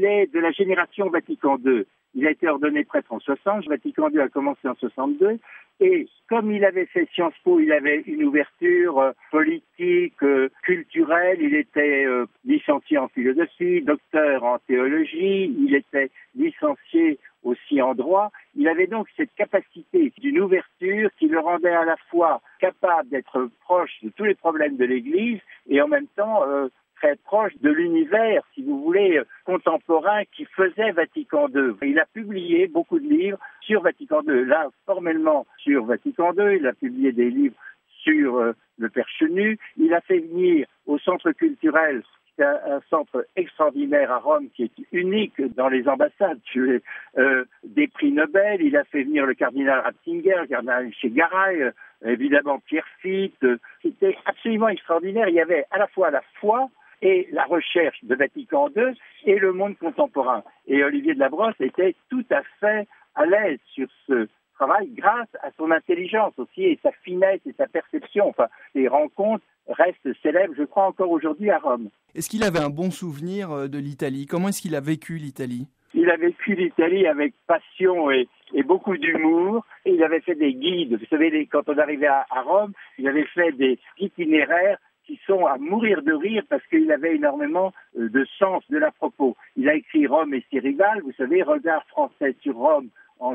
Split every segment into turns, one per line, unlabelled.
il est de la génération Vatican II. Il a été ordonné prêtre en 60, Vatican II a commencé en 62, et comme il avait fait Sciences Po, il avait une ouverture politique, culturelle, il était licencié en philosophie, docteur en théologie, il était licencié aussi en droit. Il avait donc cette capacité d'une ouverture qui le rendait à la fois capable d'être proche de tous les problèmes de l'Église et en même temps très proche de l'univers, si vous voulez, contemporain qui faisait Vatican II. Il a publié beaucoup de livres sur Vatican II. Là, formellement sur Vatican II, il a publié des livres sur le Père Chenu. Il a fait venir au Centre culturel, c'est un centre extraordinaire à Rome qui est unique dans les ambassades, des prix Nobel. Il a fait venir le cardinal Ratzinger, le cardinal Chegaray, évidemment Pierre Fitt. C'était absolument extraordinaire. Il y avait à la fois la foi et la recherche de Vatican II et le monde contemporain. Et Olivier de la Brosse était tout à fait à l'aise sur ce travail grâce à son intelligence aussi et sa finesse et sa perception. Enfin, les rencontres restent célèbres, je crois, encore aujourd'hui à Rome.
Est-ce qu'il avait un bon souvenir de l'Italie? Comment est-ce qu'il a vécu l'Italie?
Il a vécu l'Italie avec passion et beaucoup d'humour. Et il avait fait des guides. Vous savez, quand on arrivait à Rome, il avait fait des itinéraires qui sont à mourir de rire parce qu'il avait énormément de sens de l'à propos. Il a écrit Rome et ses rivales, vous savez, Regard français sur Rome en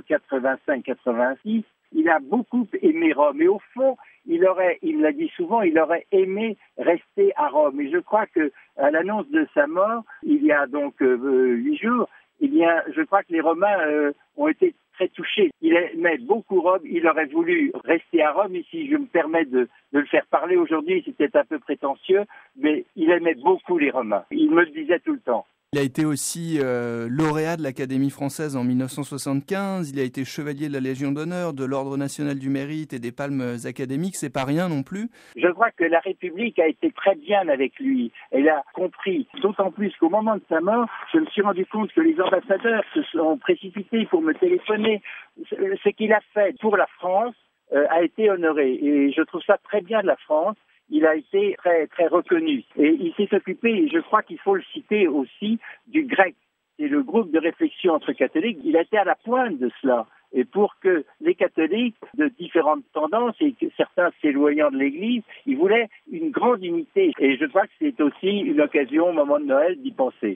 85-86. Il a beaucoup aimé Rome et au fond, il l'a dit souvent, il aurait aimé rester à Rome. Et je crois que à l'annonce de sa mort, il y a donc 8 jours, je crois que les Romains ont été très touché. Il aimait beaucoup Rome, il aurait voulu rester à Rome, et si je me permets de le faire parler aujourd'hui, c'était un peu prétentieux, mais il aimait beaucoup les Romains. Il me le disait tout le temps.
Il a été aussi lauréat de l'Académie française en 1975, il a été chevalier de la Légion d'honneur, de l'Ordre national du mérite et des palmes académiques, c'est pas rien non plus.
Je crois que la République a été très bien avec lui. Elle a compris, d'autant plus qu'au moment de sa mort, je me suis rendu compte que les ambassadeurs se sont précipités pour me téléphoner. Ce qu'il a fait pour la France a été honoré et je trouve ça très bien de la France. Il a été très, très reconnu. Et il s'est occupé, et je crois qu'il faut le citer aussi, du grec. C'est le groupe de réflexion entre catholiques. Il a été à la pointe de cela. Et pour que les catholiques de différentes tendances, et que certains s'éloignant de l'Église, ils voulaient une grande unité. Et je crois que c'est aussi une occasion, au moment de Noël, d'y penser.